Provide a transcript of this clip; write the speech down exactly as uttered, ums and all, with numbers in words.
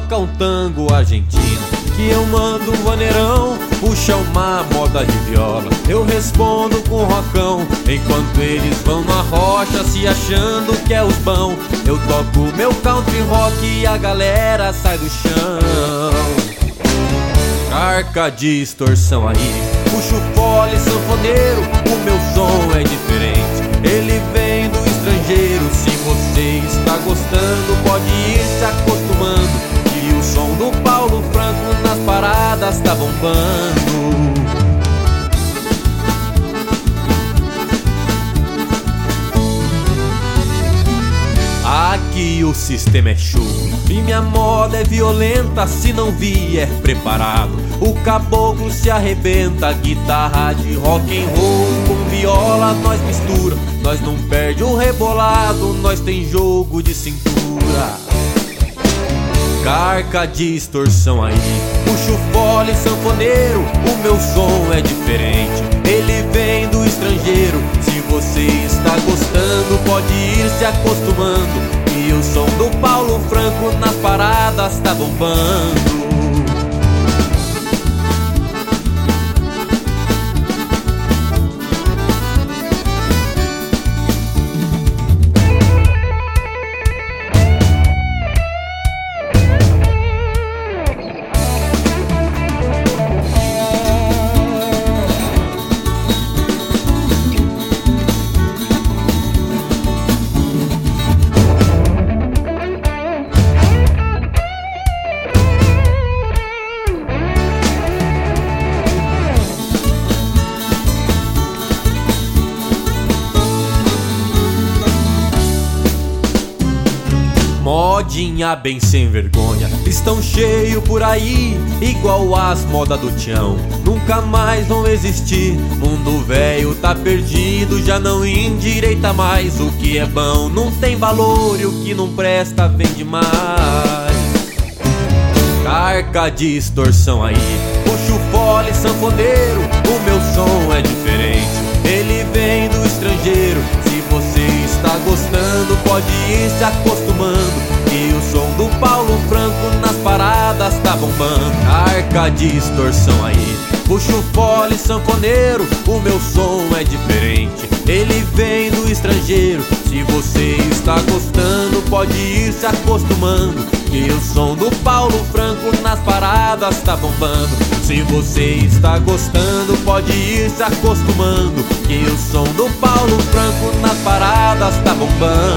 toca um tango argentino, que eu mando um vaneirão, puxa uma moda de viola, eu respondo com rockão. Enquanto eles vão na rocha se achando que é os bão, eu toco meu country rock e a galera sai do chão. Carca de distorção aí, puxo fole sanfoneiro, o meu som é diferente, ele vem do estrangeiro. Se você está gostando, pode ir se acostumando, que o som do Paulo Franco nas paradas tá bombando. Aqui o sistema é show e minha moda é violenta, se não vier preparado, o caboclo se arrebenta. Guitarra de rock and roll com viola nós mistura, nós não perde o rebolado, nós tem jogo de cintura. Carca de distorção aí, puxo fole sanfoneiro, o meu som é diferente, ele vem do estrangeiro. Se você está gostando, pode ir se acostumando, e o som do Paulo Franco nas paradas tá bombando. Modinha bem sem vergonha, estão cheio por aí, igual as modas do Tião, nunca mais vão existir. Mundo velho tá perdido, já não endireita mais. O que é bom não tem valor e o que não presta vende mais. Carca de distorção aí, puxo fole sanfoneiro, o meu som é diferente, ele vem do estrangeiro. Se você está gostando, pode ir se acostumando, e o som do Paulo Franco nas paradas tá bombando. Carca de distorção aí, puxo fole sanfoneiro, o meu som é diferente, ele vem do estrangeiro. Se você está gostando, pode ir se acostumando, que o som do Paulo Franco nas paradas tá bombando. Se você está gostando, pode ir se acostumando, que o som do Paulo Franco nas paradas tá bombando.